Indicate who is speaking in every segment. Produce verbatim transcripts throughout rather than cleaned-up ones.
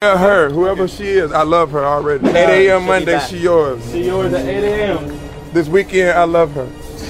Speaker 1: Her, whoever she is, I love her already. eight A M Monday, she yours.
Speaker 2: She yours at eight A M
Speaker 1: This weekend, I love her.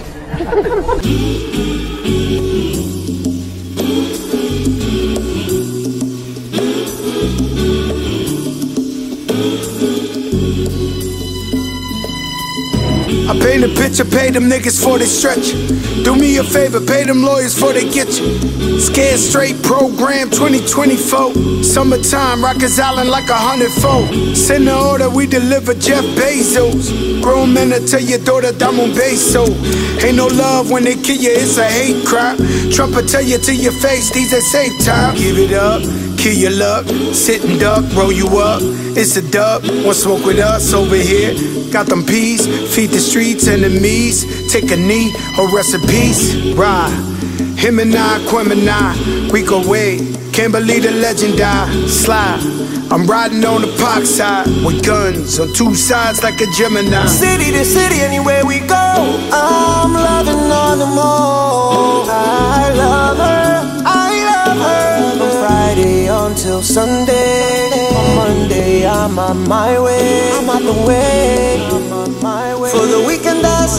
Speaker 3: I paint a picture, pay them niggas for they stretch. Do me a favor, pay them lawyers for they get you. Scared straight program twenty twenty-four. Summertime, Rikers Island like a hundred fold. Send the order, we deliver Jeff Bezos. Grown men to tell your daughter Damon Beso. Ain't no love when they kill you, it's a hate crime. Trump will tell you to your face, these ain't safe time. Give it up, kill your luck, sit and duck, roll you up. It's a dub, want smoke with us over here. Got them peas, feed the streets, enemies. Take a knee or rest in peace. Ride, him and I, Quim and I, we go way. Can't believe the legend died. Slide, I'm riding on the park side with guns on two sides like a Gemini.
Speaker 4: City to city, anywhere we go, I'm loving on them all. I love her, I love her. From Friday until Sunday. On Monday, I'm on my way. I'm on the way. I'm on my way. For the weekend, that's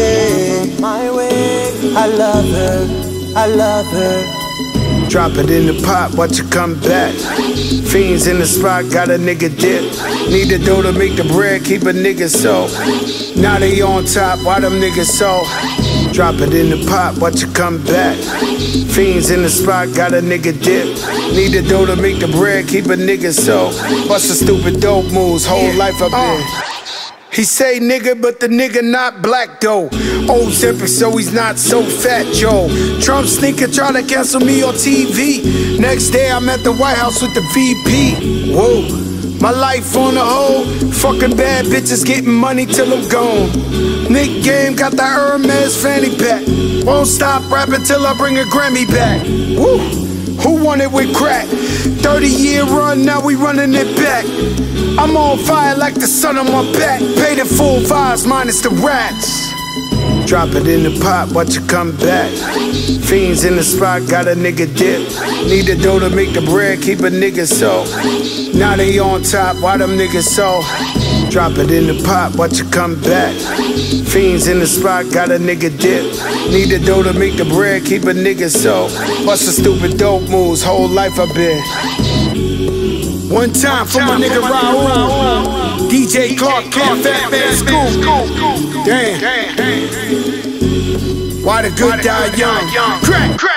Speaker 4: me. My way. I love her, I love her.
Speaker 3: Drop it in the pot, watch it come back. Fiends in the spot, got a nigga dip. Need the dough to make the bread, keep a nigga so. Now they on top, why them niggas so? Drop it in the pot, watch it come back. Fiends in the spot, got a nigga dip. Need the dough to make the bread, keep a nigga so. Bust the stupid dope moves, whole life up in. He say nigga, but the nigga not black though. Old Zippy, so he's not so fat, Joe. Trump sneaker try to cancel me on T V. Next day I'm at the White House with the V P. Whoa, my life on the whole. Fucking bad bitches getting money till I'm gone. Nick Game got the Hermes fanny pack. Won't stop rapping till I bring a Grammy back. Woo, who won it with crack? thirty year run, now we running it back. I'm on fire like the sun on my back. Pay the full vibes minus the rats. Drop it in the pot, watch it come back. Fiends in the spot, got a nigga dip. Need the dough to make the bread, keep a nigga so. Now they on top, why them niggas so? Drop it in the pot, watch it come back. Fiends in the spot, got a nigga dip. Need the dough to make the bread, keep a nigga so. Bust the stupid dope moves, whole life I've been. One time for my nigga Raul, D J Clark, Camp Fat Man School. Damn. Why the good die young? Crack, crack.